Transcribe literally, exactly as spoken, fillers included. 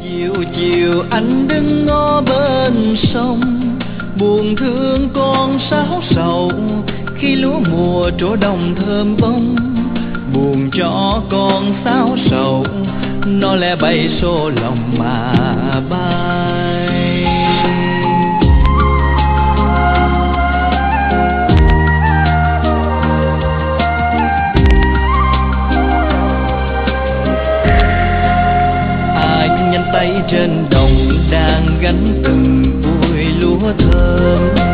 Chiều chiều anh đứng ngó bên sông, buồn thương con sáo sầu khi lúa mùa trổ đồng thơm bông. Buồn cho con sáo sầu nó lẽ bay xô lòng mà bay. Anh nhanh tay trên đồng đang gánh từng bụi lúa thơm.